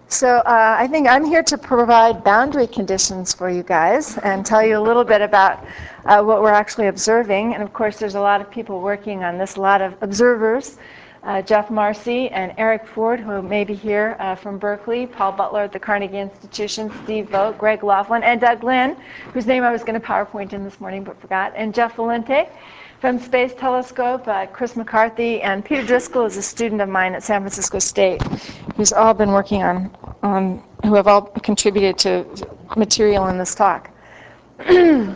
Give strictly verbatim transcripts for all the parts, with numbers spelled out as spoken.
So uh, I think I'm here to provide boundary conditions for you guys and tell you a little bit about uh, what we're actually observing. And of course, there's a lot of people working on this, a lot of observers. Uh, Jeff Marcy and Eric Ford, who may be here uh, from Berkeley, Paul Butler at the Carnegie Institution, Steve Vogt, Greg Laughlin, and Doug Lynn, whose name I was going to PowerPoint in this morning but forgot, and Jeff Valente from Space Telescope, uh, Chris McCarthy, and Peter Driscoll is a student of mine at San Francisco State, who's all been working on, on who have all contributed to material in this talk. uh,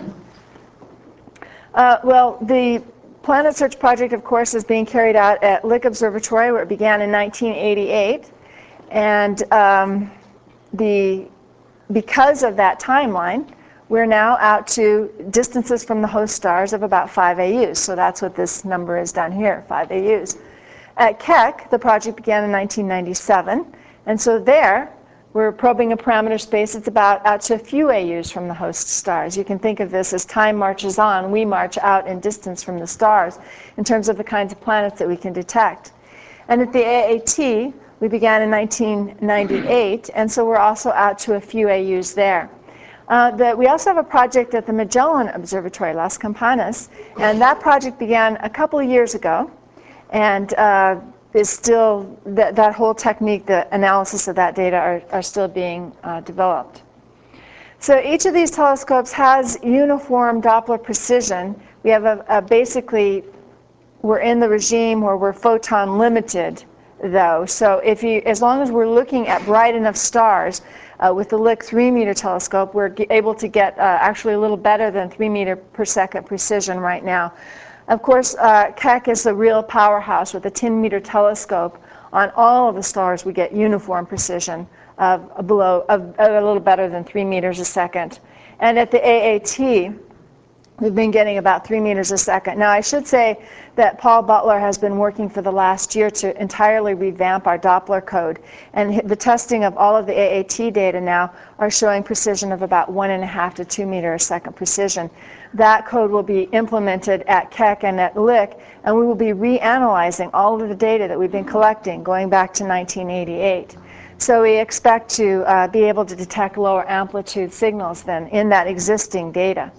well, the Planet Search project, of course, is being carried out at Lick Observatory, where it began in nineteen eighty-eight. And um, the, because of that timeline, we're now out to distances from the host stars of about five A Us. So that's what this number is down here, five A Us. At Keck, the project began in nineteen ninety-seven. And so there, we're probing a parameter space. It's about out to a few A Us from the host stars. You can think of this as time marches on, we march out in distance from the stars in terms of the kinds of planets that we can detect. And at the A A T, we began in nineteen ninety-eight, and so we're also out to a few A Us there. Uh, the, we also have a project at the Magellan Observatory, Las Campanas, and that project began a couple of years ago, and uh, is still, th that whole technique, the analysis of that data are, are still being uh, developed. So each of these telescopes has uniform Doppler precision. We have a, a basically, we're in the regime where we're photon limited, though. So if you, as long as we're looking at bright enough stars, uh, with the Lick three meter telescope, we're able to get uh, actually a little better than three meter per second precision right now. Of course, uh, Keck is the real powerhouse. With a ten meter telescope, on all of the stars we get uniform precision of below, of, of a little better than three meters a second. And at the A A T, we've been getting about three meters a second. Now, I should say that Paul Butler has been working for the last year to entirely revamp our Doppler code. And the testing of all of the A A T data now are showing precision of about one and a half to two meter a second precision. That code will be implemented at Keck and at Lick, and we will be reanalyzing all of the data that we've been collecting going back to nineteen eighty-eight. So we expect to uh, be able to detect lower amplitude signals than in that existing data.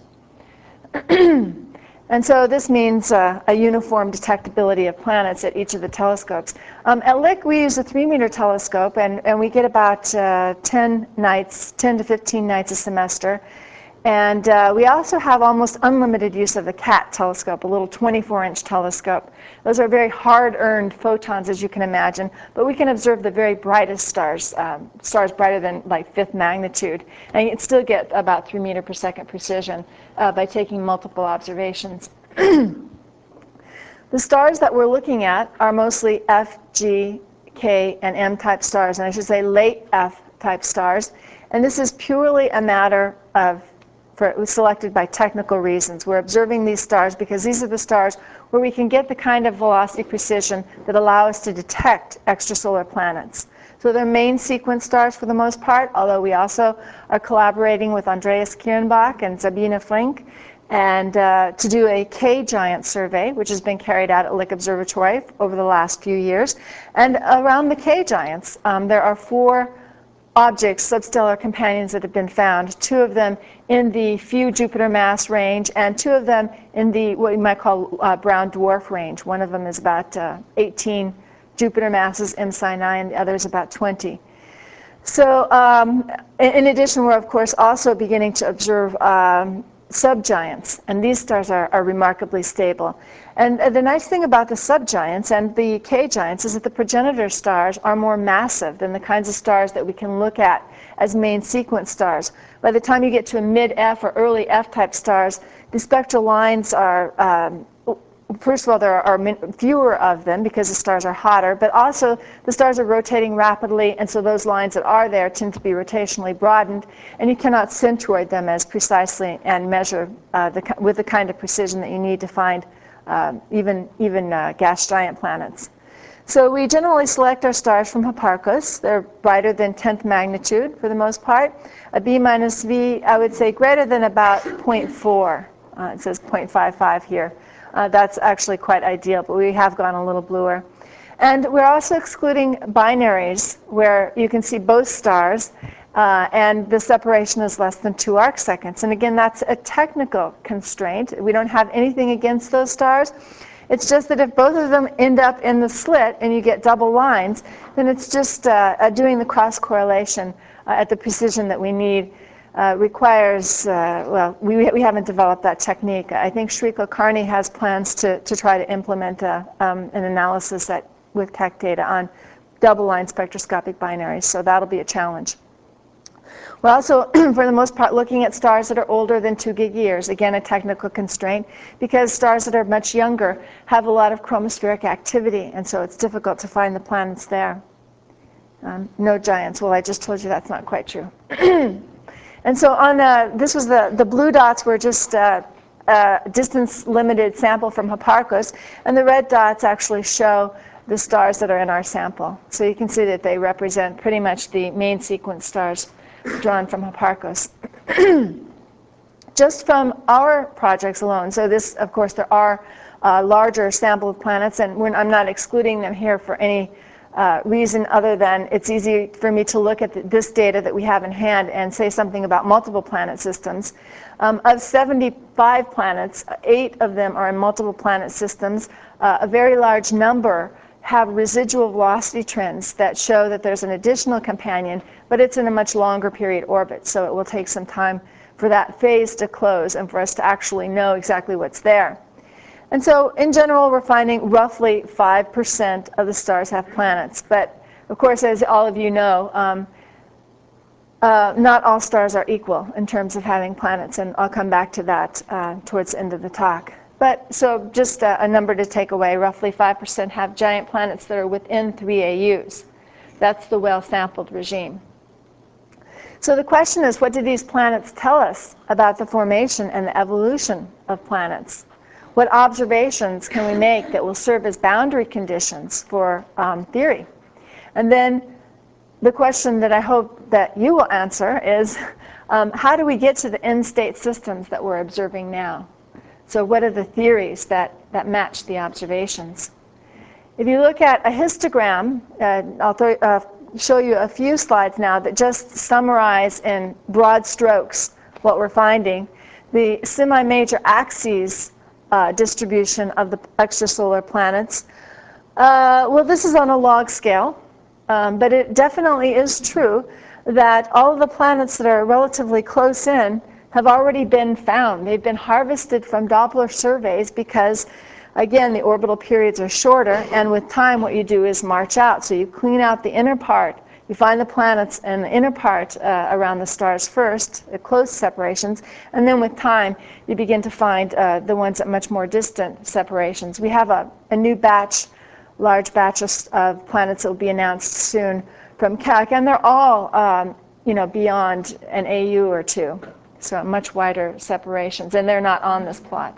And so this means uh, a uniform detectability of planets at each of the telescopes. Um, at Lick, we use a three meter telescope, and, and we get about uh, ten nights, ten to fifteen nights a semester. And uh, we also have almost unlimited use of the CAT telescope, a little twenty-four inch telescope. Those are very hard-earned photons, as you can imagine, but we can observe the very brightest stars, um, stars brighter than like fifth magnitude, and you can still get about three meter per second precision uh, by taking multiple observations. The stars that we're looking at are mostly F, G, K, and M type stars, and I should say late F type stars. And this is purely a matter of For, it was selected by technical reasons. We're observing these stars because these are the stars where we can get the kind of velocity precision that allow us to detect extrasolar planets. So they're main sequence stars for the most part, although we also are collaborating with Andreas Kirnbach and Sabine Flink and uh, to do a K-giant survey, which has been carried out at Lick Observatory over the last few years. And around the K-giants, um, there are four objects, substellar companions, that have been found, two of them in the few Jupiter mass range and two of them in the what you might call uh, brown dwarf range. One of them is about uh, eighteen Jupiter masses M Sinai, and the other is about twenty. So um, in addition, we're of course also beginning to observe um, subgiants, and these stars are, are remarkably stable. And uh, the nice thing about the subgiants and the K-giants is that the progenitor stars are more massive than the kinds of stars that we can look at as main sequence stars. By the time you get to a mid-F or early F-type stars, the spectral lines are, um, first of all, there are fewer of them because the stars are hotter, but also the stars are rotating rapidly, and so those lines that are there tend to be rotationally broadened, and you cannot centroid them as precisely and measure uh, the, with the kind of precision that you need to find uh, even, even uh, gas giant planets. So we generally select our stars from Hipparcos. They're brighter than tenth magnitude for the most part. A B minus V, I would say greater than about zero point four. Uh, it says zero point five five here. Uh, that's actually quite ideal, but we have gone a little bluer. And we're also excluding binaries where you can see both stars uh, and the separation is less than two arc seconds. And again, that's a technical constraint. We don't have anything against those stars. It's just that if both of them end up in the slit and you get double lines, then it's just uh, uh, doing the cross correlation uh, at the precision that we need uh, requires, uh, well, we, we haven't developed that technique. I think Sri Kulkarni has plans to, to try to implement a, um, an analysis that, with tech data on double line spectroscopic binaries, so that'll be a challenge. We're also, for the most part, looking at stars that are older than two gig years. Again, a technical constraint, because stars that are much younger have a lot of chromospheric activity, and so it's difficult to find the planets there. Um, no giants. Well, I just told you that's not quite true. And so on uh, this was the, the blue dots were just uh, uh, distance-limited sample from Hipparcos, and the red dots actually show the stars that are in our sample. So you can see that they represent pretty much the main sequence stars drawn from Hipparcos. Just from our projects alone, so this, of course, there are uh, larger sample of planets, and when I'm not excluding them here for any uh, reason other than it's easy for me to look at the, this data that we have in hand and say something about multiple planet systems. Um, of seventy-five planets, eight of them are in multiple planet systems. Uh, a very large number have residual velocity trends that show that there's an additional companion, but it's in a much longer period orbit, so it will take some time for that phase to close and for us to actually know exactly what's there. And so in general, we're finding roughly five percent of the stars have planets. But of course, as all of you know, um, uh, not all stars are equal in terms of having planets, and I'll come back to that uh, towards the end of the talk. But so just a, a number to take away, roughly five percent have giant planets that are within three A Us. That's the well-sampled regime. So the question is, what do these planets tell us about the formation and the evolution of planets? What observations can we make that will serve as boundary conditions for um, theory? And then the question that I hope that you will answer is, um, how do we get to the end-state systems that we're observing now? So what are the theories that, that match the observations? If you look at a histogram, uh, I'll throw, uh, show you a few slides now that just summarize in broad strokes what we're finding. The semi-major axes uh, distribution of the extrasolar planets. Uh, well, this is on a log scale, um, but it definitely is true that all of the planets that are relatively close in have already been found. They've been harvested from Doppler surveys because, again, the orbital periods are shorter, and with time what you do is march out. So you clean out the inner part, you find the planets in the inner part uh, around the stars first, the close separations, and then with time you begin to find uh, the ones at much more distant separations. We have a, a new batch, large batch of, of planets that will be announced soon from Keck, and they're all um, you know, beyond an A U or two, so much wider separations, and they're not on this plot.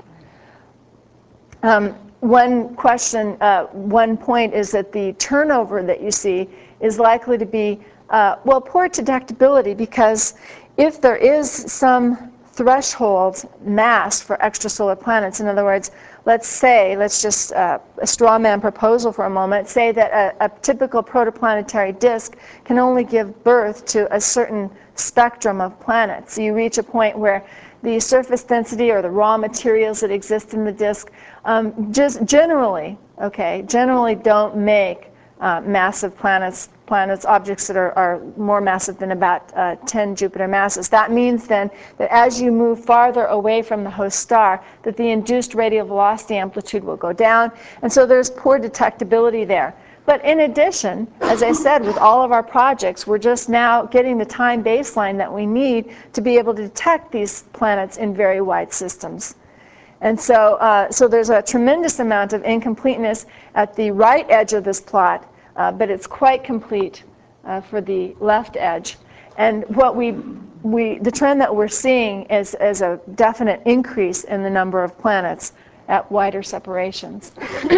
Um, one question, uh, one point is that the turnover that you see is likely to be, uh, well, poor detectability, because if there is some threshold mass for extrasolar planets, in other words, let's say, let's just, uh, a straw man proposal for a moment, say that a, a typical protoplanetary disk can only give birth to a certain spectrum of planets. So you reach a point where the surface density or the raw materials that exist in the disk um, just generally, okay, generally don't make uh, massive planets, planets, objects that are, are more massive than about uh, ten Jupiter masses. That means then that as you move farther away from the host star, that the induced radial velocity amplitude will go down, and so there's poor detectability there. But in addition, as I said, with all of our projects, we're just now getting the time baseline that we need to be able to detect these planets in very wide systems. And so, uh, so there's a tremendous amount of incompleteness at the right edge of this plot, uh, but it's quite complete uh, for the left edge. And what we, we, the trend that we're seeing is, is a definite increase in the number of planets at wider separations.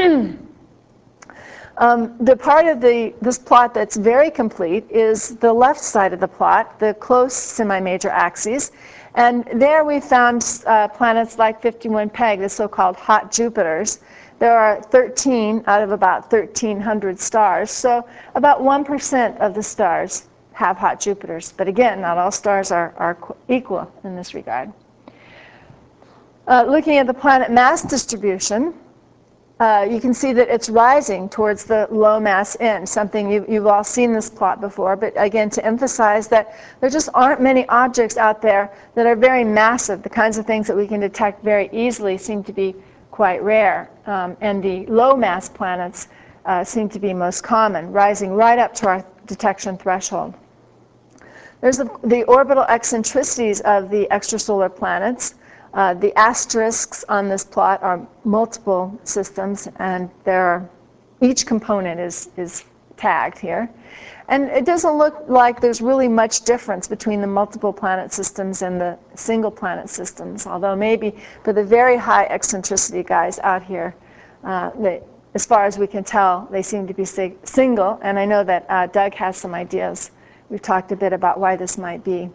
Um, the part of the, this plot that's very complete is the left side of the plot, the close semi-major axes. And there we found uh, planets like fifty-one Peg, the so-called hot Jupiters. There are thirteen out of about thirteen hundred stars, so about one percent of the stars have hot Jupiters. But again, not all stars are, are equal in this regard. Uh, looking at the planet mass distribution, uh, you can see that it's rising towards the low mass end, something you, you've all seen this plot before, but again, to emphasize that there just aren't many objects out there that are very massive. The kinds of things that we can detect very easily seem to be quite rare, um, and the low mass planets uh, seem to be most common, rising right up to our detection threshold. There's the, the orbital eccentricities of the extrasolar planets. Uh, the asterisks on this plot are multiple systems, and there are, each component is, is tagged here. And it doesn't look like there's really much difference between the multiple planet systems and the single planet systems, although maybe for the very high eccentricity guys out here, uh, they, as far as we can tell, they seem to be sig- single, and I know that uh, Doug has some ideas. We've talked a bit about why this might be.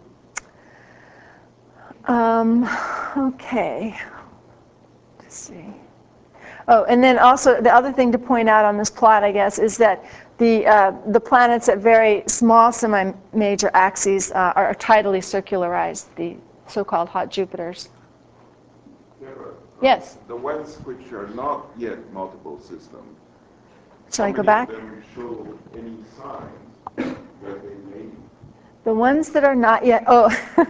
Um, okay, let's see. Oh, and then also the other thing to point out on this plot, I guess, is that the, uh, the planets at very small semi-major axes uh, are tidally circularized, the so-called hot Jupiters. Yeah, but, uh, yes? The ones which are not yet multiple systems, shall I go back? How many of them show any signs that they may be? The ones that are not yet, oh.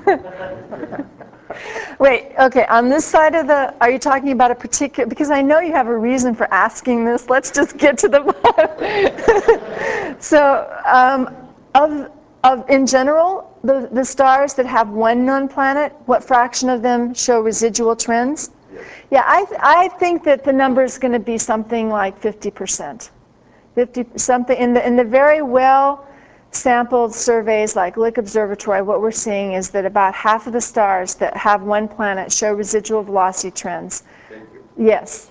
Wait, okay, on this side of the, are you talking about a particular, because I know you have a reason for asking this, let's just get to the bottom. So, um, of, of, in general, the, the stars that have one known planet, what fraction of them show residual trends? Yes. Yeah, I, th- I think that the number is going to be something like fifty percent. fifty, something, in the, in the very well sampled surveys like Lick Observatory, what we're seeing is that about half of the stars that have one planet show residual velocity trends. Thank you. Yes.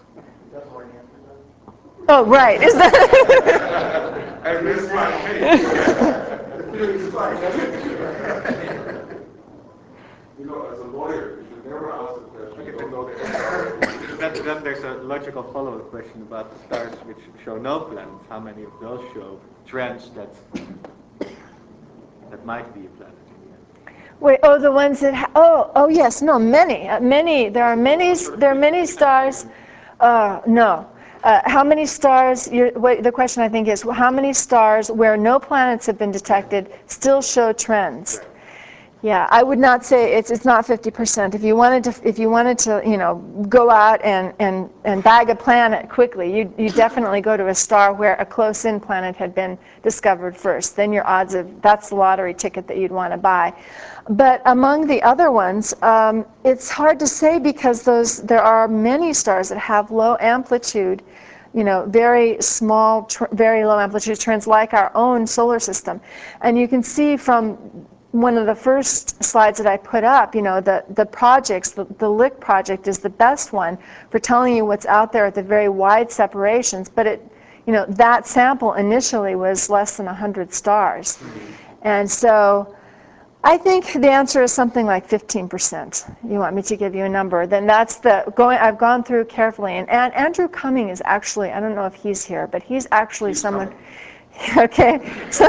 Oh, right. Is that? I missed my You know, as a lawyer, you should never ask a question. Don't know the then, then there's a logical follow-up question about the stars which show no planets. How many of those show trends that that might be a planet in the end? Wait, oh, the ones that, ha- oh, oh, yes, no, many, uh, many, there are many, there are many stars, uh, no. Uh, how many stars, you're, wait, the question I think is, how many stars where no planets have been detected still show trends? Right. Yeah, I would not say it's it's not fifty percent. If you wanted to, if you wanted to, you know, go out and, and, and bag a planet quickly, you you definitely go to a star where a close-in planet had been discovered first. Then your odds of, that's the lottery ticket that you'd want to buy. But among the other ones, um, it's hard to say because those there are many stars that have low amplitude, you know, very small, tr- very low amplitude trends like our own solar system, and you can see from one of the first slides that I put up, you know, the, the projects, the, the Lick project is the best one for telling you what's out there at the very wide separations, but it, you know, that sample initially was less than one hundred stars. And so I think the answer is something like fifteen percent. You want me to give you a number? Then that's the, going, I've gone through carefully, and, and Andrew Cumming is actually, I don't know if he's here, but he's actually He's someone, coming. okay, so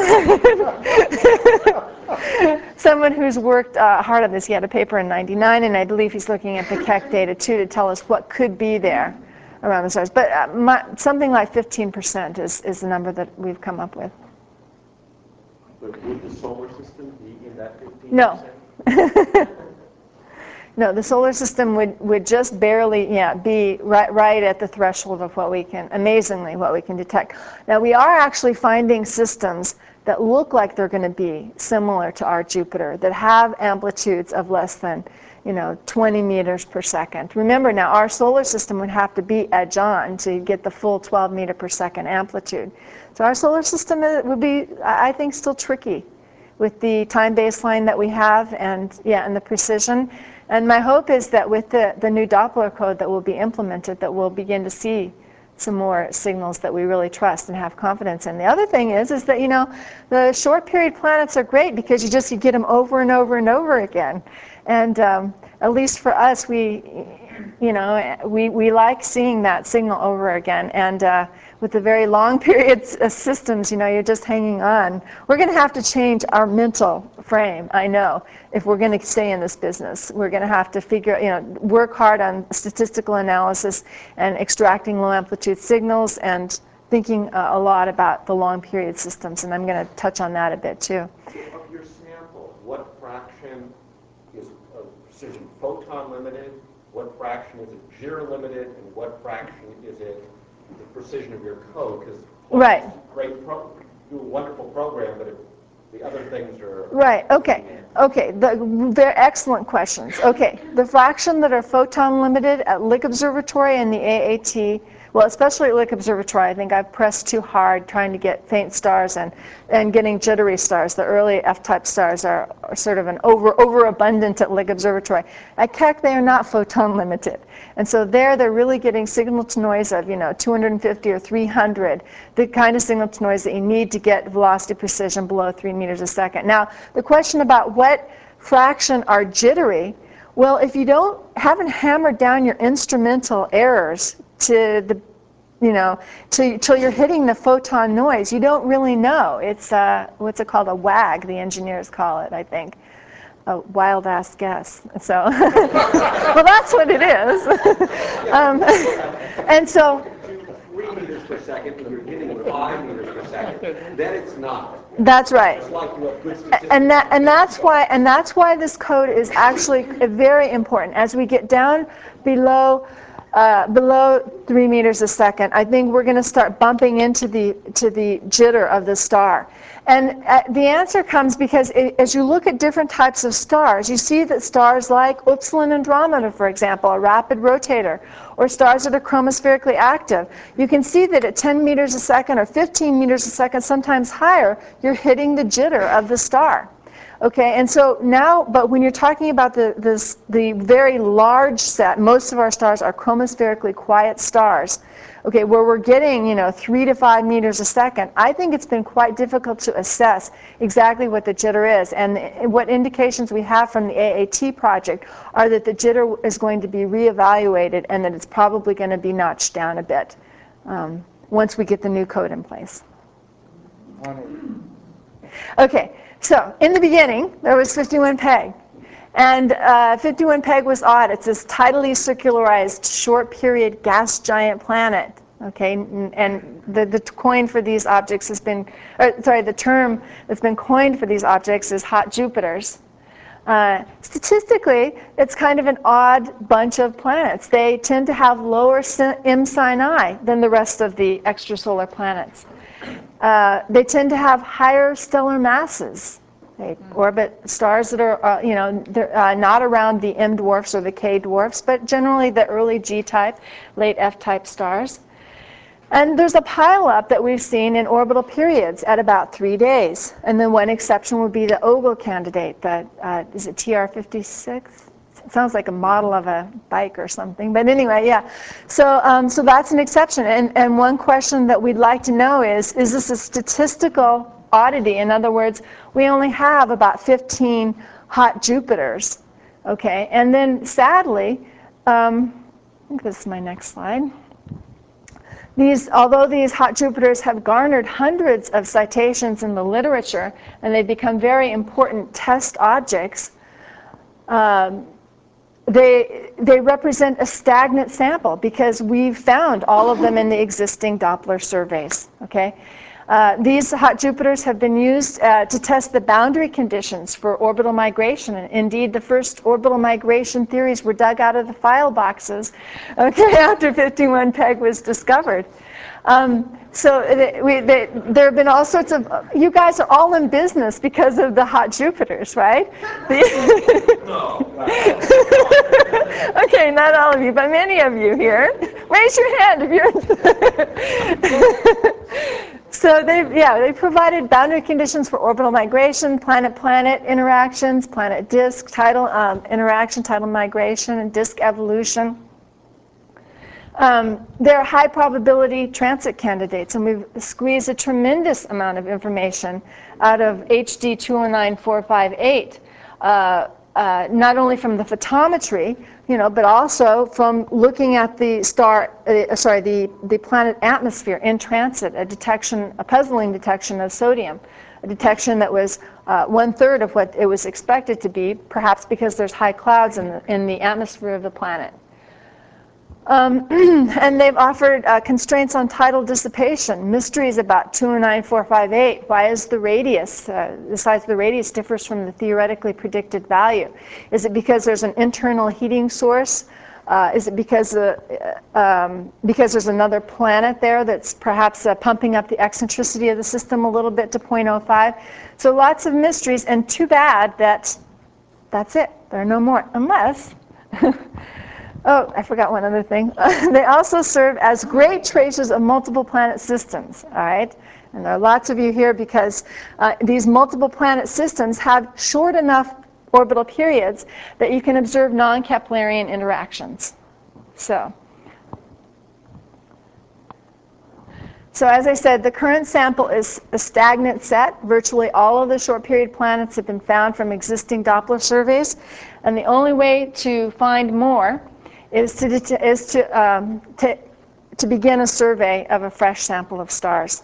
someone who's worked uh, hard on this. He had a paper in ninety-nine, and I believe he's looking at the Keck data too to tell us what could be there around the stars. But uh, my, something like fifteen percent is, is the number that we've come up with. But would the solar system be in that fifteen No. percent? No, the solar system would, would just barely, yeah, be right, right at the threshold of what we can, amazingly, what we can detect. Now, we are actually finding systems that look like they're going to be similar to our Jupiter, that have amplitudes of less than, you know, twenty meters per second. Remember now, our solar system would have to be edge on to get the full twelve meter per second amplitude. So our solar system would be, I think, still tricky with the time baseline that we have, and yeah, and the precision. And my hope is that with the, the new Doppler code that will be implemented, that we'll begin to see some more signals that we really trust and have confidence in. The other thing is, is that, you know, the short period planets are great because you just you get them over and over and over again. And um, at least for us, we, you know, we, we like seeing that signal over again. And uh, with the very long periods of systems, you know, you're just hanging on. We're going to have to change our mental frame, I know, if we're going to stay in this business. We're going to have to figure, you know, work hard on statistical analysis and extracting low amplitude signals and thinking uh, a lot about the long period systems. And I'm going to touch on that a bit too. Of your sample, what fraction is of precision photon limited, what fraction is it jitter limited, and what fraction is it the precision of your code? Because right. Great pro do a wonderful program, but if the other things are right. Okay. Okay. The, they're excellent questions. Okay. The fraction that are photon limited at Lick Observatory and the A A T. Well, especially at Lick Observatory, I think I've pressed too hard trying to get faint stars and, and getting jittery stars. The early F-type stars are, are sort of an over overabundant at Lick Observatory. At Keck, they are not photon limited. And so there, they're really getting signal to noise of, you know, two hundred fifty or three hundred, the kind of signal to noise that you need to get velocity precision below three meters a second. Now, the question about what fraction are jittery, well, if you don't, haven't hammered down your instrumental errors to the, you know, till, till you're hitting the photon noise, you don't really know. It's, uh, what's it called, a wag, the engineers call it, I think. A wild-ass guess. So, well, that's what it is. um, and so, three meters per second, and you're hitting five meters per second, then it's not. That's right. It's like you have good statistics. And that, and that's why, and that's why this code is actually very important. As we get down below, uh, below three meters a second, I think we're going to start bumping into the to the jitter of the star. And uh, the answer comes because it, as you look at different types of stars, you see that stars like Upsilon Andromeda, for example, a rapid rotator, or stars that are chromospherically active, you can see that at ten meters a second or fifteen meters a second, sometimes higher, you're hitting the jitter of the star. Okay, and so now, but when you're talking about the, this, the very large set, most of our stars are chromospherically quiet stars, okay, where we're getting, you know, three to five meters a second, I think it's been quite difficult to assess exactly what the jitter is. And what indications we have from the A A T project are that the jitter is going to be reevaluated and that it's probably going to be notched down a bit um, once we get the new code in place. Okay. So, in the beginning, there was fifty-one Peg. And uh, fifty-one Peg was odd. It's this tidally circularized, short-period gas giant planet. Okay, and the, the coin for these objects has been, or, sorry, the term that's been coined for these objects is hot Jupiters. Uh, statistically, it's kind of an odd bunch of planets. They tend to have lower M sin I than the rest of the extrasolar planets. Uh, they tend to have higher stellar masses. They orbit stars that are, uh, you know, they're, uh, not around the M dwarfs or the K dwarfs, but generally the early G-type, late F-type stars. And there's a pileup that we've seen in orbital periods at about three days. And then one exception would be the Ogle candidate, the, uh, is it T R fifty-six? It sounds like a model of a bike or something, but anyway, yeah. So, um, so that's an exception. And, and one question that we'd like to know is, is this a statistical oddity? In other words, we only have about fifteen hot Jupiters, okay? And then sadly, um, I think this is my next slide. These, although these hot Jupiters have garnered hundreds of citations in the literature, and they've become very important test objects, um, They, they represent a stagnant sample because we've found all of them in the existing Doppler surveys, okay? Uh, these hot Jupiters have been used uh, to test the boundary conditions for orbital migration. And indeed, the first orbital migration theories were dug out of the file boxes, okay, after fifty-one Peg was discovered. Um, so they, we, they, there have been all sorts of, you guys are all in business because of the hot Jupiters, right? No. Okay, not all of you, but many of you here. Raise your hand if you're. So they, yeah, they provided boundary conditions for orbital migration, planet-planet interactions, planet-disk, tidal um, interaction, tidal migration, and disk evolution. Um, they're high probability transit candidates, and we've squeezed a tremendous amount of information out of H D two oh nine four five eight. Uh, uh, not only from the photometry, you know, but also from looking at the star, uh, sorry, the, the planet atmosphere in transit, a detection, a puzzling detection of sodium, a detection that was uh, one third of what it was expected to be, perhaps because there's high clouds in the, in the atmosphere of the planet. Um, and they've offered uh, constraints on tidal dissipation, mysteries about two oh nine four five eight. Why is the radius, uh, the size of the radius differs from the theoretically predicted value? Is it because there's an internal heating source? Uh, is it because, uh, um, because there's another planet there that's perhaps uh, pumping up the eccentricity of the system a little bit to zero point zero five? So lots of mysteries, and too bad that that's it. There are no more, unless... Oh, I forgot one other thing. They also serve as great tracers of multiple planet systems, all right? And there are lots of you here because uh, these multiple planet systems have short enough orbital periods that you can observe non-Keplerian interactions. So, so as I said, the current sample is a stagnant set. Virtually all of the short period planets have been found from existing Doppler surveys. And the only way to find more is to, is to, um, to, to begin a survey of a fresh sample of stars.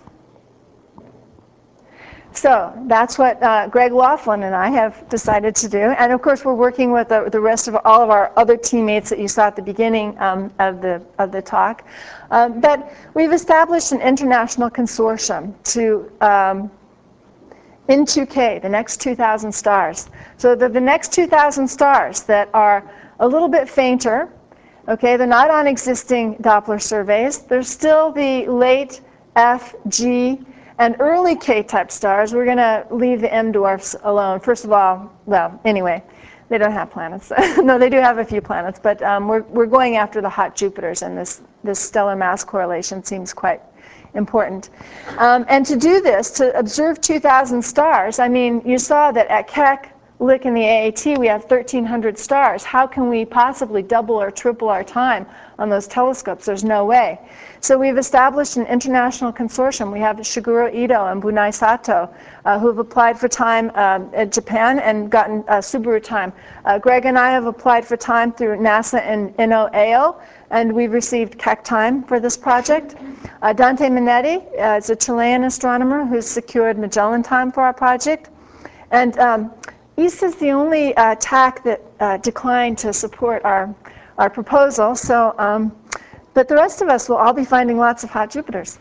So that's what uh, Greg Laughlin and I have decided to do. And of course, we're working with the, the rest of all of our other teammates that you saw at the beginning um, of, the, of the talk. Um, but we've established an international consortium to um, N two K, the next two thousand stars. So the, the next two thousand stars that are a little bit fainter. Okay, they're not on existing Doppler surveys. They're still the late F, G, and early K-type stars. We're going to leave the M dwarfs alone. First of all, well, anyway, they don't have planets. No, they do have a few planets, but um, we're, we're going after the hot Jupiters, and this, this stellar mass correlation seems quite important. Um, and to do this, to observe two thousand stars, I mean, you saw that at Keck, Lick, and the A A T, we have thirteen hundred stars. How can we possibly double or triple our time on those telescopes? There's no way. So we've established an international consortium. We have Shigeru Ito and Bunai Sato, uh, who have applied for time uh, at Japan and gotten uh, Subaru time. Uh, Greg and I have applied for time through NASA and N O A O, and we've received Keck time for this project. Uh, Dante Minetti uh, is a Chilean astronomer who's secured Magellan time for our project. And um, E S A is the only uh, T A C that uh, declined to support our, our proposal. So, um, but the rest of us will all be finding lots of hot Jupiters.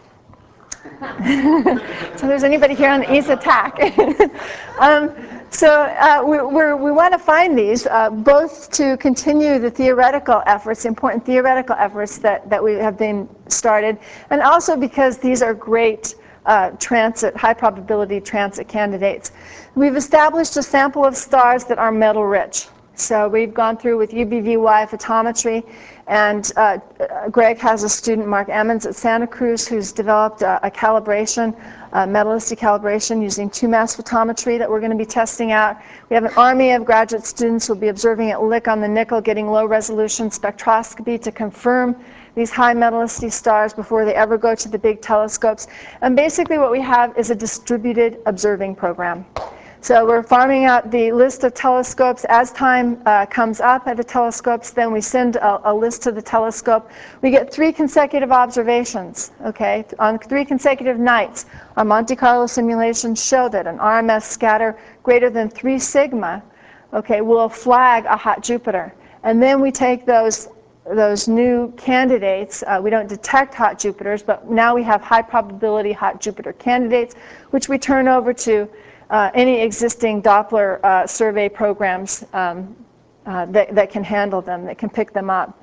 So there's anybody here on the E S A T A C. um, so uh, we, we're, we want to find these, uh, both to continue the theoretical efforts, important theoretical efforts that, that we have been started, and also because these are great Uh, transit, high probability transit candidates. We've established a sample of stars that are metal rich. So we've gone through with U B V Y photometry, and uh, Greg has a student, Mark Emmons, at Santa Cruz, who's developed a, a calibration, a metallicity calibration using two-mass photometry that we're going to be testing out. We have an army of graduate students who will be observing at Lick on the nickel, getting low-resolution spectroscopy to confirm these high metallicity stars before they ever go to the big telescopes. And basically what we have is a distributed observing program. So we're farming out the list of telescopes. As time uh, comes up at the telescopes, then we send a, a list to the telescope. We get three consecutive observations, okay? On three consecutive nights, our Monte Carlo simulations show that an R M S scatter greater than three sigma, okay, will flag a hot Jupiter. And then we take those those new candidates. Uh, we don't detect hot Jupiters, but now we have high probability hot Jupiter candidates, which we turn over to uh, any existing Doppler uh, survey programs um, uh, that, that can handle them, that can pick them up.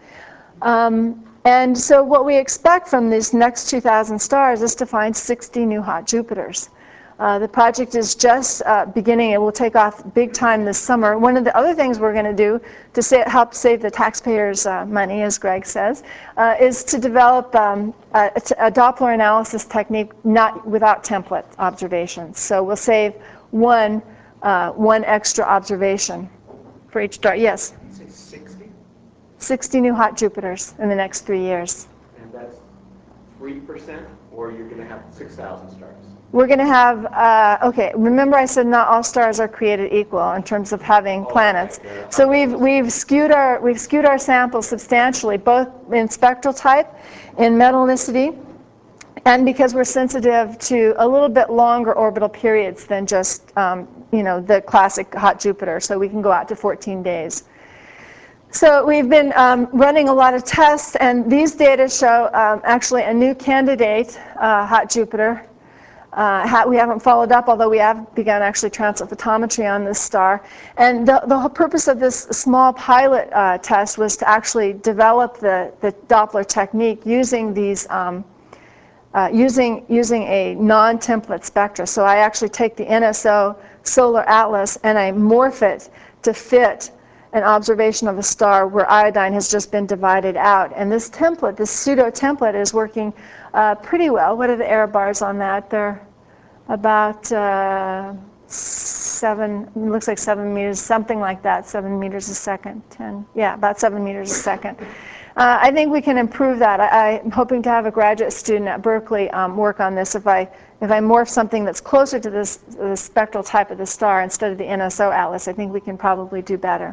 Um, and so what we expect from these next two thousand stars is to find sixty new hot Jupiters. Uh, the project is just uh, beginning. It will take off big time this summer. One of the other things we're going to do to sa help save the taxpayers' uh, money, as Greg says, uh, is to develop um, a, a Doppler analysis technique not without template observations. So we'll save one, uh, one extra observation for each star. Yes? You say sixty? sixty new hot Jupiters in the next three years. And that's three percent, or you're going to have six thousand stars? we're going to have, uh, okay, remember I said not all stars are created equal in terms of having planets. So we've, we've, skewed our, we've skewed our sample substantially, both in spectral type, in metallicity, and because we're sensitive to a little bit longer orbital periods than just, um, you know, the classic hot Jupiter. So we can go out to fourteen days. So we've been um, running a lot of tests, and these data show um, actually a new candidate, uh, hot Jupiter. Uh, ha we haven't followed up, although we have begun actually transit photometry on this star. And the, the whole purpose of this small pilot uh, test was to actually develop the, the Doppler technique using these, um, uh, using, using a non-template spectra. So I actually take the N S O solar atlas and I morph it to fit an observation of a star where iodine has just been divided out. And this template, this pseudo template, is working uh, pretty well. What are the error bars on that? They're about uh, seven, looks like seven meters, something like that, seven meters a second, ten, yeah, about seven meters a second. Uh, I think we can improve that. I, I'm hoping to have a graduate student at Berkeley um, work on this. If I, if I morph something that's closer to this, the spectral type of the star instead of the N S O atlas, I think we can probably do better.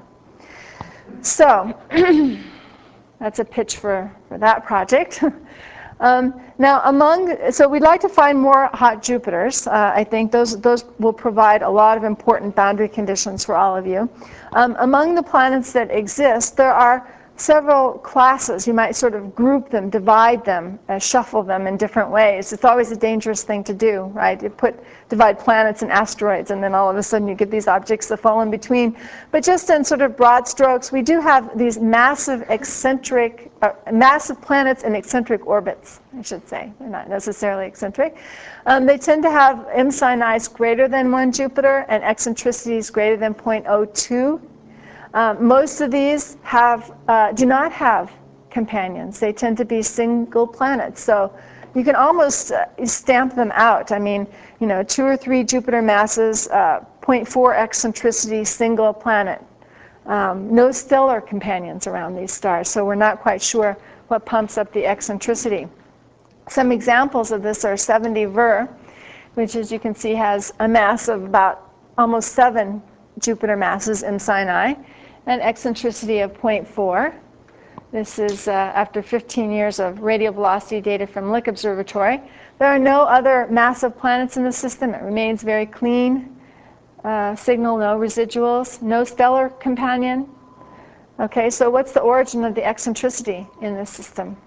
So that's a pitch for, for that project. um, now, among, so we'd like to find more hot Jupiters. Uh, I think those, those will provide a lot of important boundary conditions for all of you. Um, among the planets that exist, there are several classes. You might sort of group them, divide them, uh, shuffle them in different ways. It's always a dangerous thing to do, right? You put, divide planets and asteroids, and then all of a sudden you get these objects that fall in between. But just in sort of broad strokes, we do have these massive eccentric, uh, massive planets in eccentric orbits, I should say. They're not necessarily eccentric. Um, they tend to have M Sini's greater than one Jupiter and eccentricities greater than zero point zero two. Um, most of these have, uh, do not have companions. They tend to be single planets. So you can almost uh, stamp them out. I mean, you know, two or three Jupiter masses, uh, zero point four eccentricity, single planet. Um, no stellar companions around these stars, so we're not quite sure what pumps up the eccentricity. Some examples of this are seventy Ver, which, as you can see, has a mass of about almost seven Jupiter masses in Sini, and eccentricity of zero point four. This is uh, after fifteen years of radial velocity data from Lick Observatory. There are no other massive planets in the system. It remains very clean. Uh, signal, no residuals, no stellar companion. Okay, so what's the origin of the eccentricity in this system?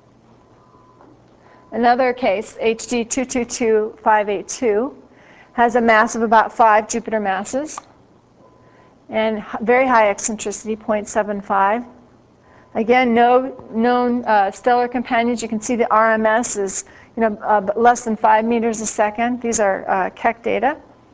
Another case, H D two two two five eight two, has a mass of about five Jupiter masses and very high eccentricity, zero point seven five. Again, no known uh, stellar companions. You can see the R M S is, you know, uh, less than five meters a second. These are uh, Keck data.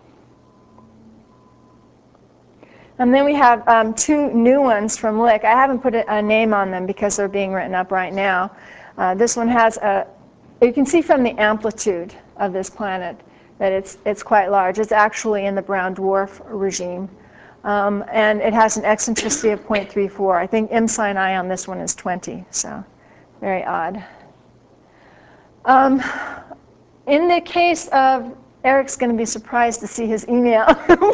And then we have um, two new ones from Lick. I haven't put a, a name on them because they're being written up right now. Uh, this one has a, you can see from the amplitude of this planet that it's, it's quite large. It's actually in the brown dwarf regime. Um, and it has an eccentricity of zero point three four. I think M Sini on this one is twenty, so very odd. Um, in the case of, Eric's going to be surprised to see his email.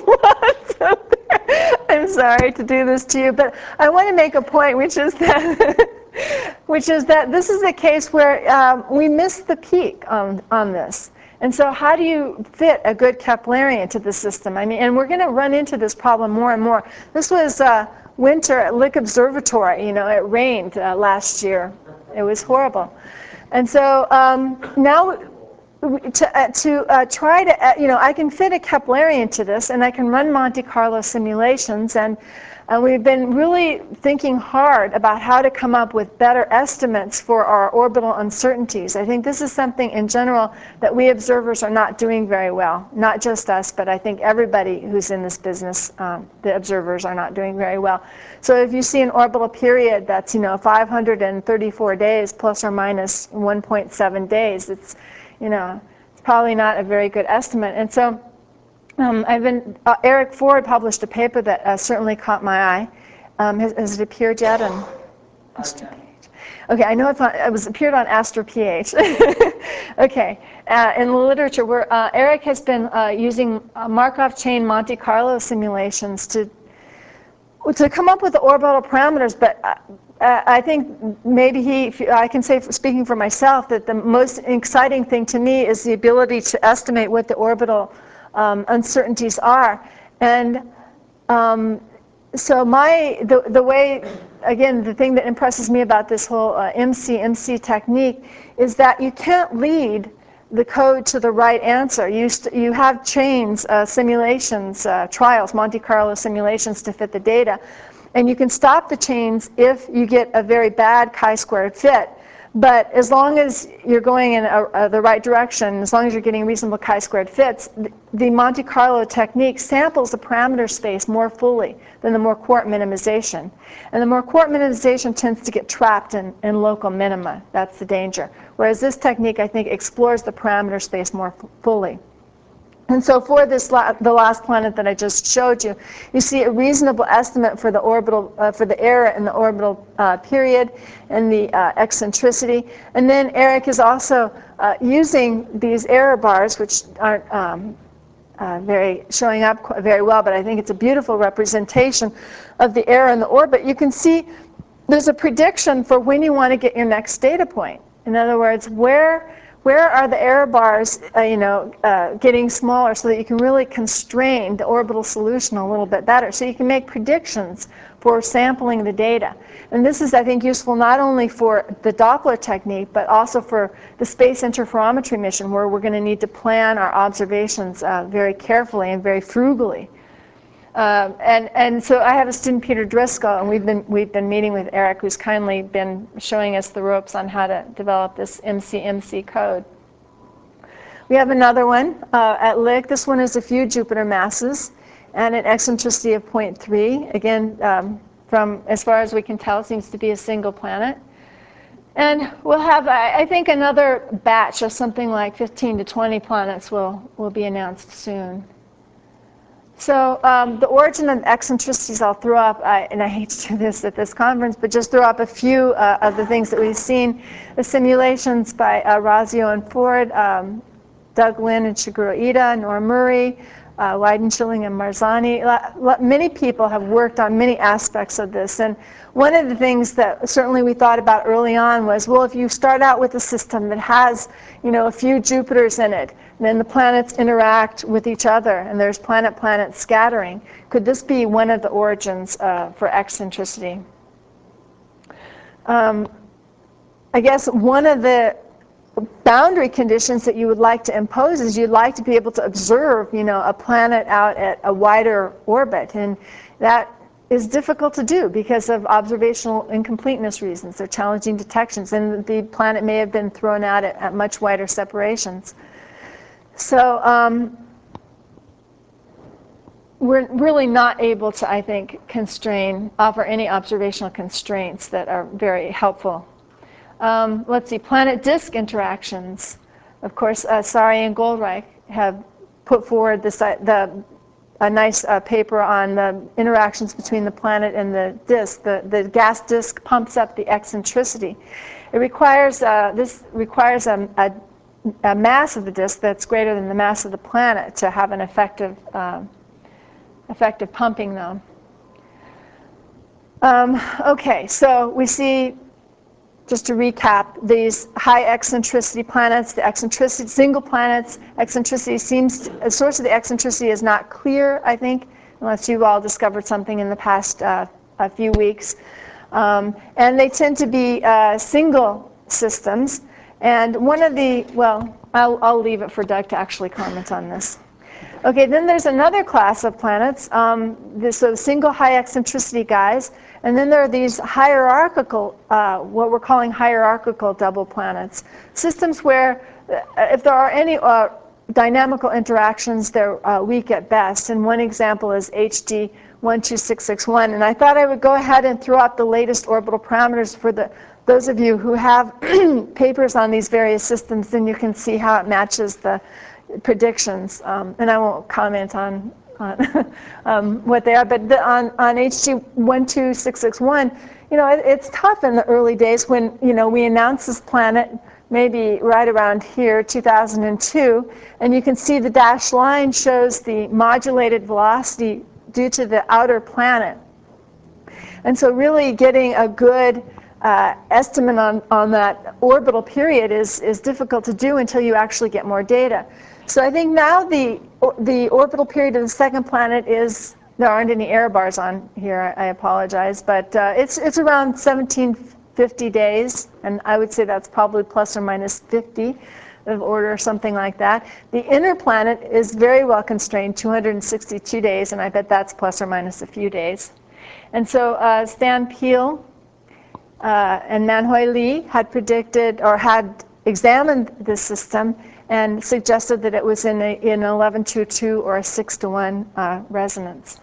I'm sorry to do this to you, but I want to make a point, which is that, which is that this is a case where um, we missed the peak on, on this. And so how do you fit a good Keplerian to the system? I mean, and we're going to run into this problem more and more. This was uh, winter at Lick Observatory. You know, it rained uh, last year. It was horrible. And so um, now to, uh, to uh, try to, uh, you know, I can fit a Keplerian to this, and I can run Monte Carlo simulations, and uh, we've been really thinking hard about how to come up with better estimates for our orbital uncertainties. I think this is something in general that we observers are not doing very well. Not just us, but I think everybody who's in this business, um, the observers are not doing very well. So if you see an orbital period that's, you know, five hundred thirty-four days plus or minus one point seven days, it's, you know, it's probably not a very good estimate. And so um, I've been, uh, Eric Ford published a paper that uh, certainly caught my eye. Um, has, has it appeared yet? And, Okay, I know it's on, it was appeared on AstroPH. Okay, uh, in the literature, where uh, Eric has been uh, using uh, Markov chain Monte Carlo simulations to to come up with the orbital parameters, but uh, uh, I think maybe he, I can say, speaking for myself, that the most exciting thing to me is the ability to estimate what the orbital um, uncertainties are. And um, so my, the, the way, again, the thing that impresses me about this whole uh, M C M C technique is that you can't lead the code to the right answer. You, you have chains, uh, simulations, uh, trials, Monte Carlo simulations to fit the data. And you can stop the chains if you get a very bad chi-squared fit. But as long as you're going in a, a, the right direction, as long as you're getting reasonable chi-squared fits, the, the Monte Carlo technique samples the parameter space more fully than the more quark minimization. And the more quark minimization tends to get trapped in, in local minima. That's the danger. Whereas this technique, I think, explores the parameter space more fully. And so for this, la the last planet that I just showed you, you see a reasonable estimate for the orbital, uh, for the error in the orbital uh, period and the uh, eccentricity. And then Eric is also uh, using these error bars, which aren't um, uh, very showing up very well, but I think it's a beautiful representation of the error in the orbit. You can see there's a prediction for when you want to get your next data point. In other words, where Where are the error bars, uh, you know, uh, getting smaller so that you can really constrain the orbital solution a little bit better, so you can make predictions for sampling the data. And this is, I think, useful not only for the Doppler technique, but also for the space interferometry mission, where we're going to need to plan our observations uh, very carefully and very frugally. Um, and, and so I have a student, Peter Driscoll, and we've been, we've been meeting with Eric, who's kindly been showing us the ropes on how to develop this M C M C code. We have another one uh, at Lick. This one is a few Jupiter masses and an eccentricity of zero point three. Again, um, from as far as we can tell, seems to be a single planet. And we'll have, I, I think, another batch of something like fifteen to twenty planets will, will be announced soon. So um, the origin of eccentricities, I'll throw up, I, and I hate to do this at this conference, but just throw up a few uh, of the things that we've seen. The simulations by uh, Razio and Ford, um, Doug Lynn and Shigeru Ida, Norm Murray, uh, Weidenschilling and Marzani. Many people have worked on many aspects of this. And one of the things that certainly we thought about early on was, well, if you start out with a system that has, you know, a few Jupiters in it, and then the planets interact with each other, and there's planet-planet scattering, could this be one of the origins uh, for eccentricity? Um, I guess one of the boundary conditions that you would like to impose is you'd like to be able to observe, you know, a planet out at a wider orbit, and that is difficult to do because of observational incompleteness reasons. They're challenging detections, and the planet may have been thrown out at, at much wider separations. So um, we're really not able to, I think, constrain, offer any observational constraints that are very helpful. Um, let's see, planet-disk interactions. Of course, uh, Sari and Goldreich have put forward this, uh, the, a nice uh, paper on the interactions between the planet and the disk. The, the gas disk pumps up the eccentricity. It requires, uh, this requires a, a, a mass of the disk that's greater than the mass of the planet to have an effective, uh, effective pumping, though. Um, okay, so we see, just to recap, these high eccentricity planets, the eccentricity, single planets, eccentricity seems, to, the source of the eccentricity is not clear, I think, unless you've all discovered something in the past uh, a few weeks. Um, and they tend to be uh, single systems. And one of the, well, I'll, I'll leave it for Doug to actually comment on this. Okay, then there's another class of planets, um, this so single high eccentricity guys, and then there are these hierarchical, uh, what we're calling hierarchical double planets, systems where uh, if there are any uh, dynamical interactions, they're uh, weak at best. And one example is H D one two six six one. And I thought I would go ahead and throw out the latest orbital parameters for the those of you who have papers on these various systems. Then you can see how it matches the predictions, um, and I won't comment on, on um, what they are, but the, on, on H D one two six six one, you know, it, it's tough in the early days when, you know, we announced this planet maybe right around here, two thousand two, and you can see the dashed line shows the modulated velocity due to the outer planet. And so really getting a good uh, estimate on, on that orbital period is, is difficult to do until you actually get more data. So I think now the, the orbital period of the second planet is, there aren't any error bars on here, I apologize, but uh, it's, it's around seventeen fifty days, and I would say that's probably plus or minus fifty of order or something like that. The inner planet is very well constrained, two hundred sixty-two days, and I bet that's plus or minus a few days. And so uh, Stan Peel uh, and Manhui Lee had predicted or had examined this system and suggested that it was in, a, in an eleven to two or a six to one uh, resonance.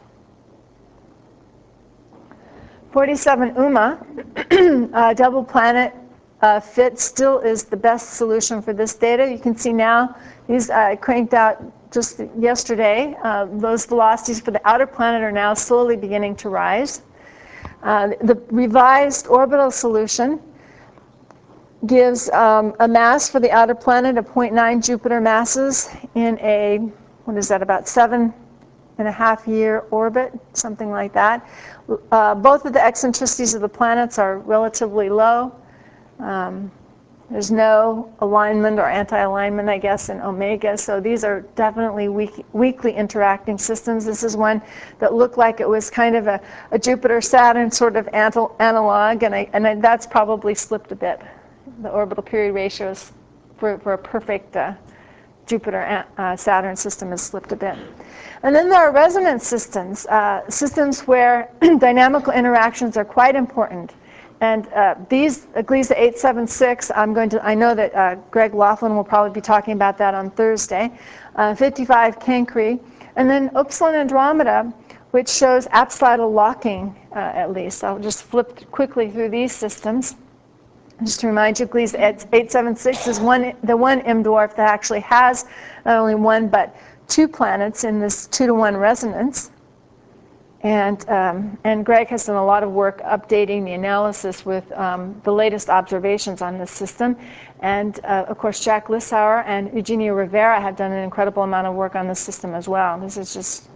forty-seven U M A, uh, double planet uh, fit still is the best solution for this data. You can see now, these uh, cranked out just yesterday. Uh, those velocities for the outer planet are now slowly beginning to rise. Uh, the revised orbital solution gives um, a mass for the outer planet of zero point nine Jupiter masses in a, what is that, about seven and a half year orbit, something like that. Uh, both of the eccentricities of the planets are relatively low. Um, there's no alignment or anti-alignment, I guess, in Omega, so these are definitely weak, weakly interacting systems. This is one that looked like it was kind of a, a Jupiter-Saturn sort of antal, analog, and, I, and I, that's probably slipped a bit. The orbital period ratios for, for a perfect uh, Jupiter-Saturn uh, system has slipped a bit. And then there are resonance systems, uh, systems where dynamical interactions are quite important. And uh, these, Gliese eight seven six, I'm going to, I know that uh, Greg Laughlin will probably be talking about that on Thursday. Uh, fifty-five Cancri, and then Upsilon Andromeda, which shows apsidal locking, uh, at least. I'll just flip quickly through these systems. Just to remind you, Gliese eight seven six is one, the one M dwarf that actually has not only one but two planets in this two to one resonance. And, um, and Greg has done a lot of work updating the analysis with um, the latest observations on this system. And uh, of course, Jack Lissauer and Eugenio Rivera have done an incredible amount of work on this system as well. This is just,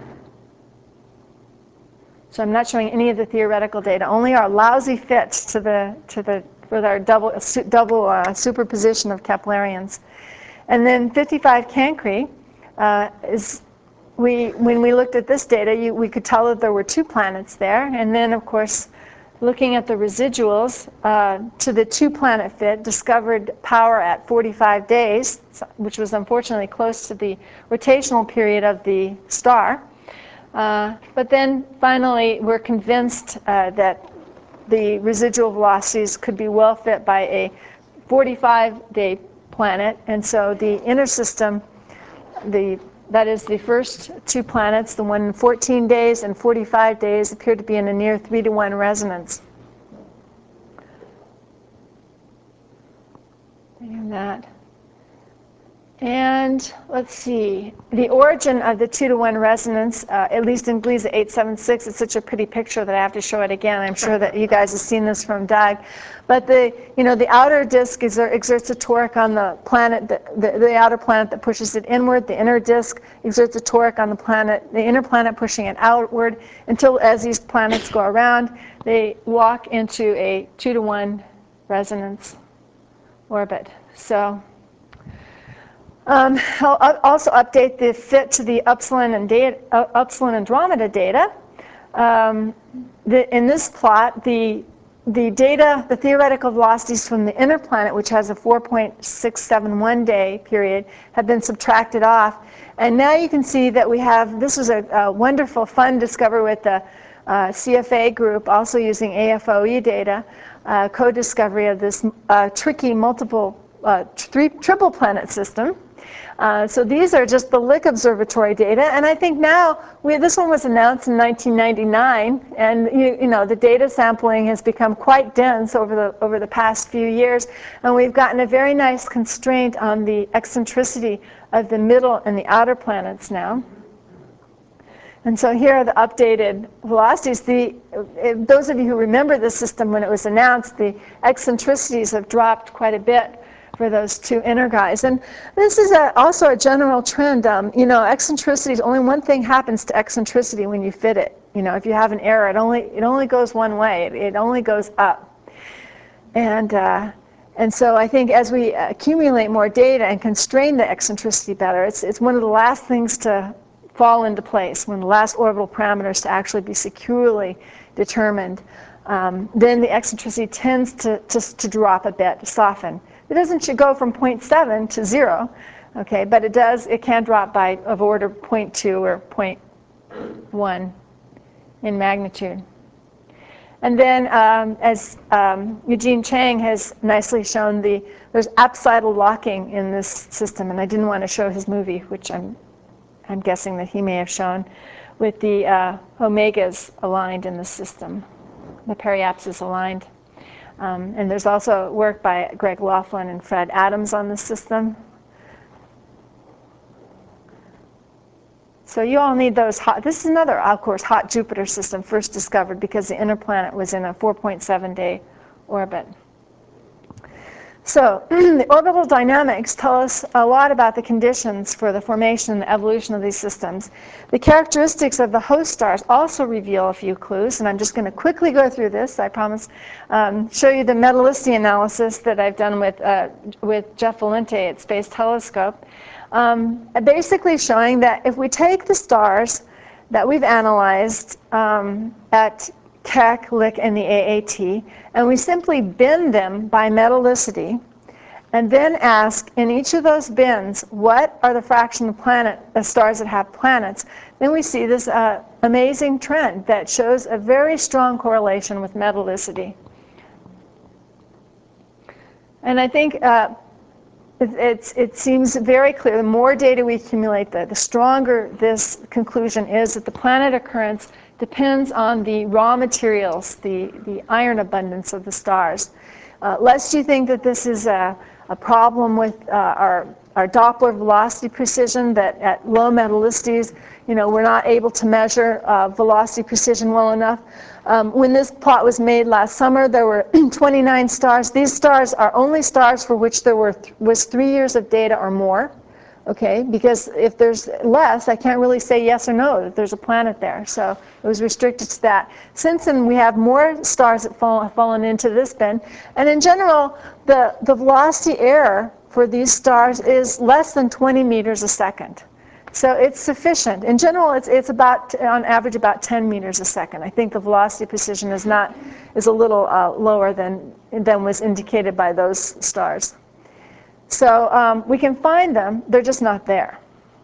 so I'm not showing any of the theoretical data, only our lousy fits to the, to the, with our double, double uh, superposition of Keplerians. And then fifty-five Cancri uh, is, We, when we looked at this data, you, we could tell that there were two planets there. And then, of course, looking at the residuals uh, to the two-planet fit, discovered power at forty-five days, which was unfortunately close to the rotational period of the star. Uh, but then, finally, we're convinced uh, that the residual velocities could be well fit by a forty-five day planet. And so the inner system, the that is, the first two planets, the one in fourteen days and forty-five days, appear to be in a near three to one resonance. And that. And let's see, the origin of the two to one resonance, uh, at least in Gliese eight seven six, it's such a pretty picture that I have to show it again. I'm sure that you guys have seen this from Doug. But the, you know, the outer disk is, exerts a torque on the planet, the, the, the outer planet that pushes it inward. The inner disk exerts a torque on the planet, the inner planet pushing it outward, until as these planets go around, they walk into a two to one resonance orbit. So. Um, I'll also update the fit to the Upsilon and data, uh, Upsilon Andromeda data. Um, the, in this plot, the the data, the theoretical velocities from the inner planet, which has a four point six seven one day period, have been subtracted off, and now you can see that we have. This was a, a wonderful, fun discovery with the uh, C F A group, also using A F O E data, uh, co-discovery of this uh, tricky multiple uh, three triple planet system. Uh, so these are just the Lick Observatory data, and I think now, we, this one was announced in nineteen ninety-nine, and you, you know, the data sampling has become quite dense over the, over the past few years, and we've gotten a very nice constraint on the eccentricity of the middle and the outer planets now. And so here are the updated velocities. The, those of you who remember the system when it was announced, the eccentricities have dropped quite a bit for those two inner guys. And this is a, also a general trend. Um, you know, eccentricities, only one thing happens to eccentricity when you fit it. You know, if you have an error, it only, it only goes one way. It, it only goes up. And, uh, and so I think as we accumulate more data and constrain the eccentricity better, it's, it's one of the last things to fall into place, when the last orbital parameters to actually be securely determined. Um, then the eccentricity tends to, to, to drop a bit, to soften. It doesn't go from zero point seven to zero, okay, but it does, it can drop by of order zero point two or zero point one in magnitude. And then, um, as um, Eugene Chang has nicely shown, the there's apsidal locking in this system, and I didn't want to show his movie, which I'm I'm guessing that he may have shown, with the uh, omegas aligned in the system, the periapses aligned. Um, and there's also work by Greg Laughlin and Fred Adams on this system. So you all need those hot, this is another, of course, hot Jupiter system first discovered because the inner planet was in a four point seven day orbit. So the orbital dynamics tell us a lot about the conditions for the formation and evolution of these systems. The characteristics of the host stars also reveal a few clues, and I'm just going to quickly go through this, I promise, um, show you the metallicity analysis that I've done with, uh, with Jeff Valente at Space Telescope. Um, basically showing that if we take the stars that we've analyzed um, at Keck, Lick, and the A A T, and we simply bin them by metallicity, and then ask in each of those bins, what are the fraction of planet, the stars that have planets, then we see this uh, amazing trend that shows a very strong correlation with metallicity. And I think uh, it, it's, it seems very clear, the more data we accumulate, the, the stronger this conclusion is that the planet occurrence depends on the raw materials, the, the iron abundance of the stars. Uh, lest you think that this is a, a problem with uh, our, our Doppler velocity precision, that at low metallicities, you know, we're not able to measure uh, velocity precision well enough. Um, when this plot was made last summer, there were twenty-nine stars. These stars are only stars for which there were th was three years of data or more. Okay, because if there's less, I can't really say yes or no that there's a planet there. So it was restricted to that. Since then, we have more stars that fall, have fallen into this bin. And in general, the, the velocity error for these stars is less than twenty meters a second. So it's sufficient. In general, it's, it's about, on average, about ten meters a second. I think the velocity precision is not, is a little uh, lower than, than was indicated by those stars. So um, we can find them, they're just not there.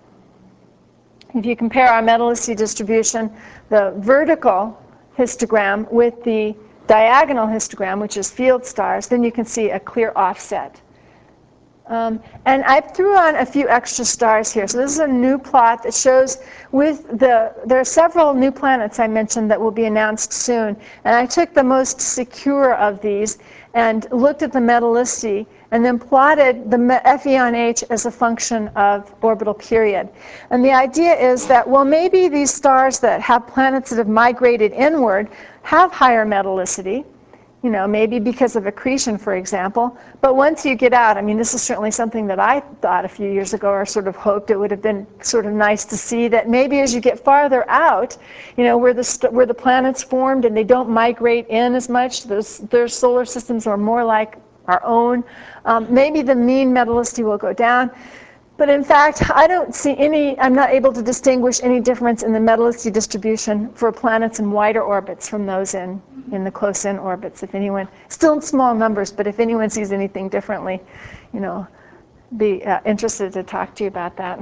If you compare our metallicity distribution, the vertical histogram with the diagonal histogram, which is field stars, then you can see a clear offset. Um, and I threw on a few extra stars here. So this is a new plot that shows with the, there are several new planets I mentioned that will be announced soon. And I took the most secure of these and looked at the metallicity and then plotted the F E on H as a function of orbital period. And the idea is that, well, maybe these stars that have planets that have migrated inward have higher metallicity. You know, maybe because of accretion, for example. But once you get out, I mean, this is certainly something that I thought a few years ago, or sort of hoped it would have been sort of nice to see, that maybe as you get farther out, you know, where the, st where the planets formed and they don't migrate in as much, those, their solar systems are more like our own, um, maybe the mean metallicity will go down. But in fact, I don't see any, I'm not able to distinguish any difference in the metallicity distribution for planets in wider orbits from those in, in the close-in orbits. If anyone, still in small numbers, but if anyone sees anything differently, you know, be uh, interested to talk to you about that.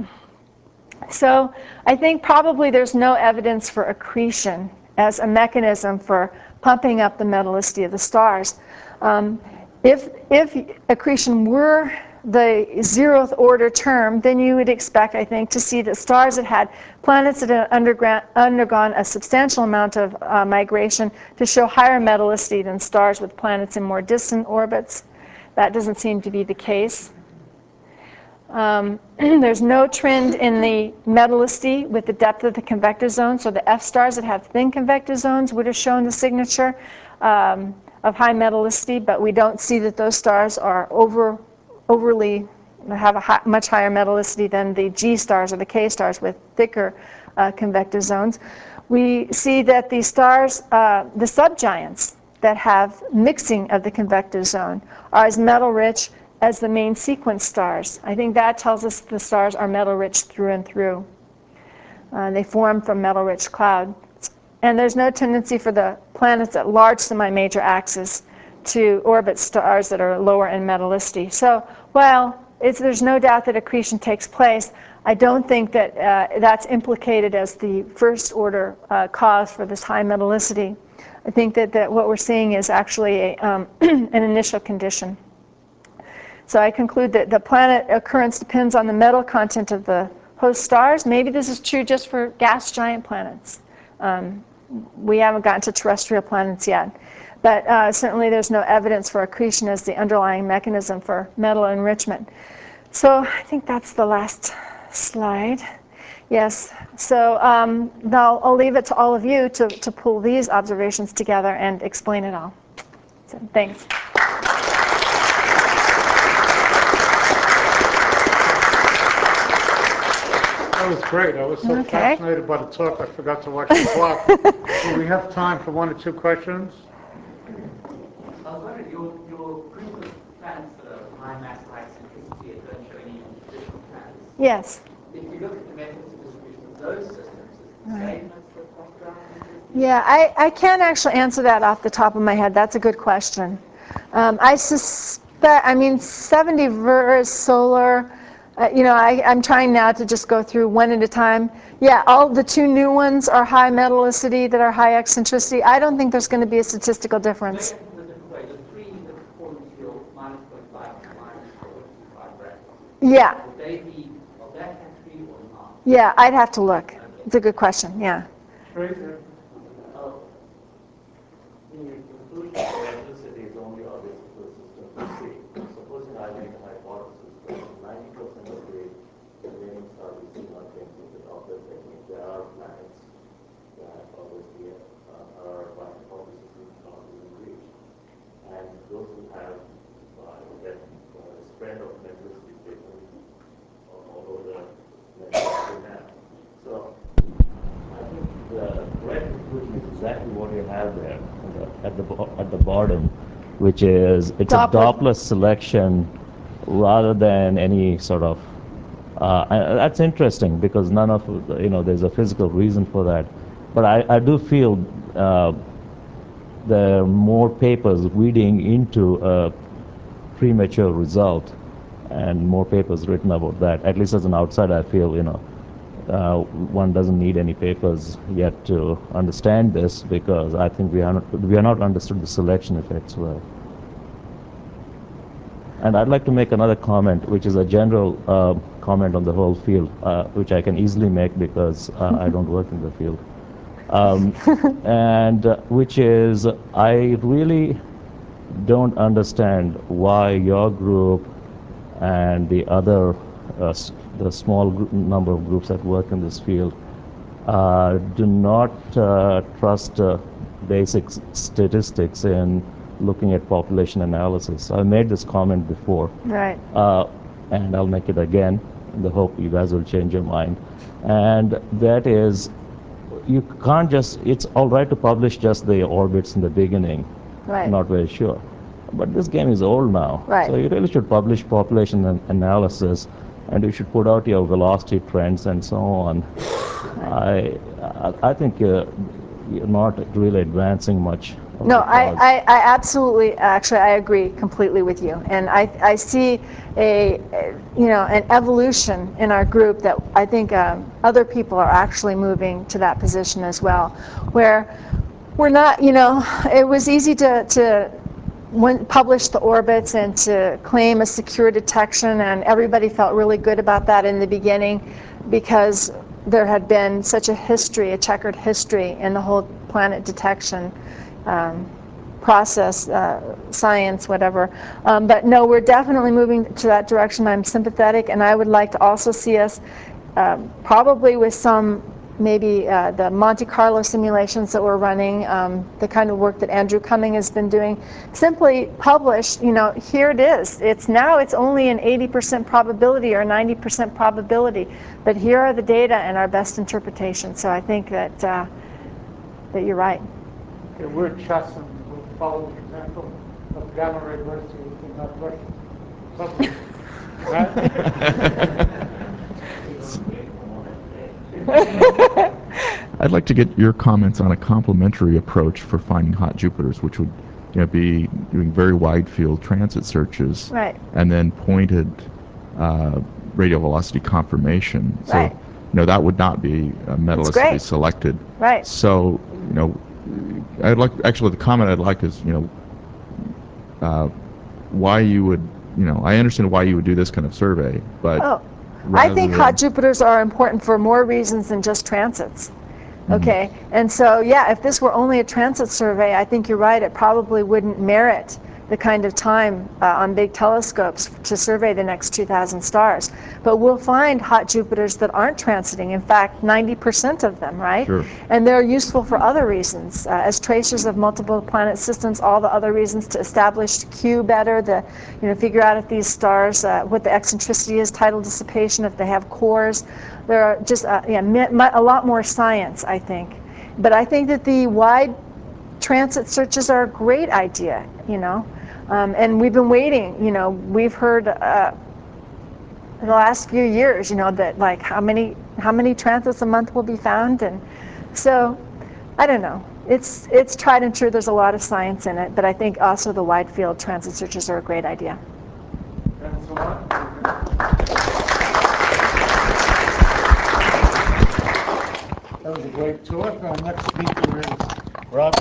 So I think probably there's no evidence for accretion as a mechanism for pumping up the metallicity of the stars. Um, if, if accretion were the zeroth order term, then you would expect, I think, to see that stars that had planets that had undergone a substantial amount of uh, migration to show higher metallicity than stars with planets in more distant orbits. That doesn't seem to be the case. Um, there's no trend in the metallicity with the depth of the convective zone. So the F stars that have thin convective zones would have shown the signature um, of high metallicity, but we don't see that those stars are over, overly, have a high, much higher metallicity than the G stars or the K stars with thicker uh, convective zones. We see that the stars, uh, the subgiants that have mixing of the convective zone are as metal rich as the main sequence stars. I think that tells us the stars are metal-rich through and through. Uh, they form from metal-rich clouds. And there's no tendency for the planets at large semi-major axis to orbit stars that are lower in metallicity. So while it's, there's no doubt that accretion takes place, I don't think that uh, that's implicated as the first order uh, cause for this high metallicity. I think that, that what we're seeing is actually a, um, an initial condition. So I conclude that the planet occurrence depends on the metal content of the host stars. Maybe this is true just for gas giant planets. Um, we haven't gotten to terrestrial planets yet. But uh, certainly there's no evidence for accretion as the underlying mechanism for metal enrichment. So I think that's the last slide. Yes, so um, now I'll leave it to all of you to, to pull these observations together and explain it all. So thanks. That was great. I was so Okay. fascinated by the talk, I forgot to watch the clock. Do we have time for one or two questions? I was wondering, your, your group of planets that are high mass, high centricity, and don't show any additional planets. Yes. If you look at the methods of distribution of those systems, is it the same as the background? Yeah, I, I can't actually answer that off the top of my head. That's a good question. Um, I suspect, I mean, seventy Vers solar, uh, you know, I, I'm trying now to just go through one at a time. Yeah, all the two new ones are high metallicity that are high eccentricity. I don't think there's going to be a statistical difference. Maybe in a different way, the three that fall into your minus zero point five to minus zero point two five bracket. Yeah. Would they be of that category or not? Yeah, I'd have to look. It's a good question, yeah. Fraser? Uh, the conclusion that electricity is only obvious to the system to see. Supposing I make a hypothesis that ninety percent of the remaining stars we see not being with the Doppler technique, there are planets that obviously uh, are by hypothesis not being reached. And those who have uh, that uh, spread of electricity taken all over the network map. So I think the correct conclusion is exactly what you have there at the at the bottom, which is it's Doppler. a Doppler selection rather than any sort of. Uh, and that's interesting because none of you know there's a physical reason for that, but I, I do feel uh, there are more papers leading into a premature result, and more papers written about that. At least as an outsider, I feel you know. Uh, one doesn't need any papers yet to understand this because I think we are not, we are not understood the selection effects well. And I'd like to make another comment, which is a general uh, comment on the whole field, uh, which I can easily make because uh, I don't work in the field. Um, and uh, which is, I really don't understand why your group and the other uh, the small group, number of groups that work in this field uh, do not uh, trust uh, basic s- statistics in looking at population analysis. I made this comment before, Right. uh, and I'll make it again in the hope you guys will change your mind. And that is, you can't just, it's all right to publish just the orbits in the beginning, Right. not very sure. But this game is old now, Right. so you really should publish population an- analysis, and you should put out your velocity trends and so on. I, I I think uh, you're not really advancing much. of No, the I, cause. I, I absolutely, actually, I agree completely with you. And I, I see a, a, you know, an evolution in our group that I think um, other people are actually moving to that position as well, where we're not, you know, it was easy to, to when, publish the orbits and to claim a secure detection, and everybody felt really good about that in the beginning because there had been such a history, a checkered history in the whole planet detection um, process, uh, science, whatever. Um, but no, we're definitely moving to that direction. I'm sympathetic, and I would like to also see us um, probably with some maybe uh, the Monte Carlo simulations that we're running, um, the kind of work that Andrew Cumming has been doing, simply publish, you know, here it is. It's now it's only an eighty percent probability or ninety percent probability, but here are the data and our best interpretation. So I think that uh, that you're right. Okay, we're Chesson. We'll follow the example of Gamma Ray Burst in that direction. Something. I'd like to get your comments on a complementary approach for finding hot Jupiters, which would you know, be doing very wide field transit searches, right. and then pointed uh, radial velocity confirmation. So, right. you know, that would not be a metallicity selected. Right. So, you know, I'd like actually the comment I'd like is, you know, uh, why you would, you know, I understand why you would do this kind of survey, but oh. I think hot Jupiters are important for more reasons than just transits. Okay, mm-hmm. And so yeah, if this were only a transit survey, I think you're right, it probably wouldn't merit the kind of time uh, on big telescopes to survey the next two thousand stars. But we'll find hot Jupiters that aren't transiting, in fact, ninety percent of them, right? Sure. And they're useful for other reasons, uh, as tracers of multiple planet systems, all the other reasons to establish Q better, the, you know, figure out if these stars, uh, what the eccentricity is, tidal dissipation, if they have cores. There are just uh, yeah, a lot more science, I think. But I think that the wide transit searches are a great idea, you know. Um, and we've been waiting, you know, we've heard uh, in the last few years, you know, that like how many how many transits a month will be found, and so I don't know. It's it's tried and true. There's a lot of science in it, but I think also the wide field transit searches are a great idea. Thanks a lot. That was a great talk. Our next speaker is Rob.